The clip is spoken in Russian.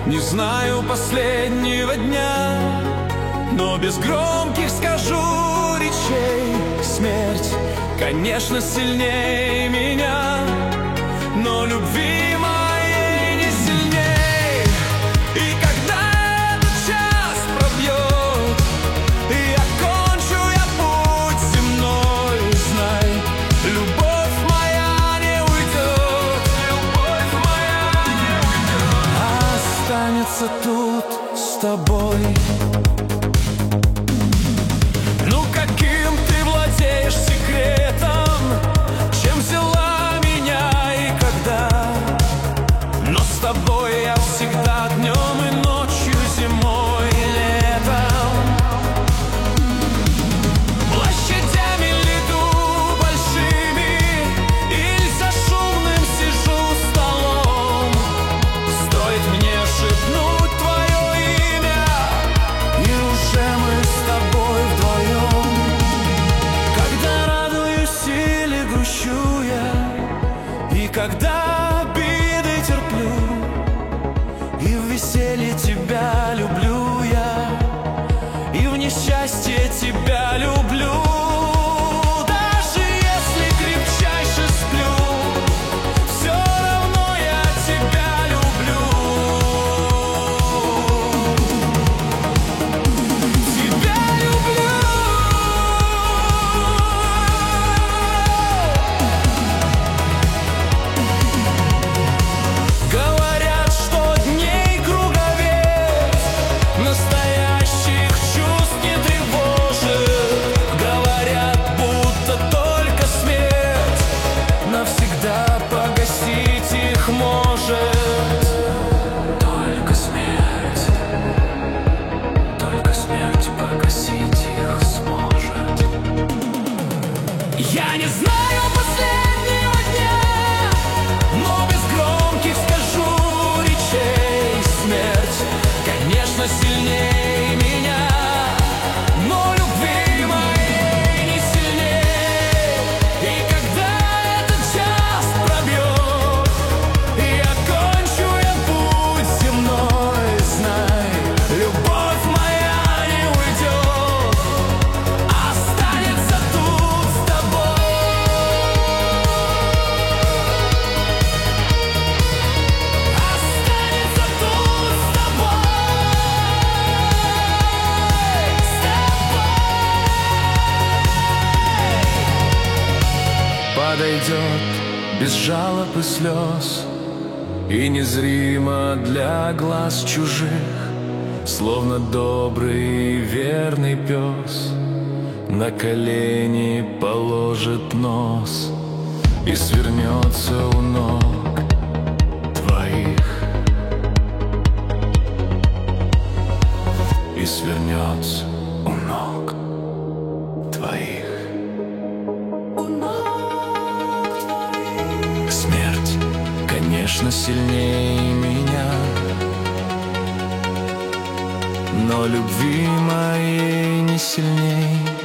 Не знаю последнего дня, но без громких скажу речей. Смерть, конечно, сильнее меня, но любви моей не сильней. И когда этот час пробьет, и окончу я путь земной, знай, любовь моя не уйдет, любовь моя не уйдет, останется тут с тобой. Ну каким ты владеешь секретом, чем взяла меня и когда? Но с тобой я всегда днем и ночью, зимой и летом. Площадями лету большими, или за шумным сижу столом. Стоит мне шепнуть твое имя, и уже мы с тобой вдвоем. Когда радуюсь или грущу я, и когда обиды терплю, и в веселье тебя люблю я, и в несчастье тебя люблю. Даже если крепчайше сплю, все равно я тебя люблю. Тебя люблю. Говорят, что дней круговец настоящих чувств не тревожит. Говорят, будто только смерть навсегда погасить их может. Только смерть погасить их сможет. Я не знаю последнего дня, но без громких скажу речей. Смерть, конечно, сильнее меня, но любви моей не сильней. И когда этот час пробьет, и окончу я путь земной, знай, любовь моя не уйдет, останется тут с тобой. Останется тут с тобой. Подойдет без жалоб и слез, и незримо для глаз чужих, словно добрый и верный пес, на колени положит нос и свернется у ног твоих, и свернется у ног твоих. Смерть, конечно, сильнее меня, но любви моей не сильней.